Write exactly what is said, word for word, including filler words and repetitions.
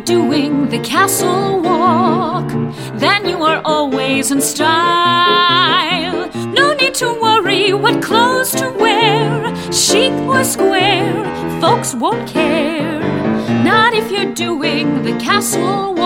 doing the castle walk, then you are always in style. No need to worry what clothes to wear, chic or square, folks won't care. Not if you're doing the castle walk.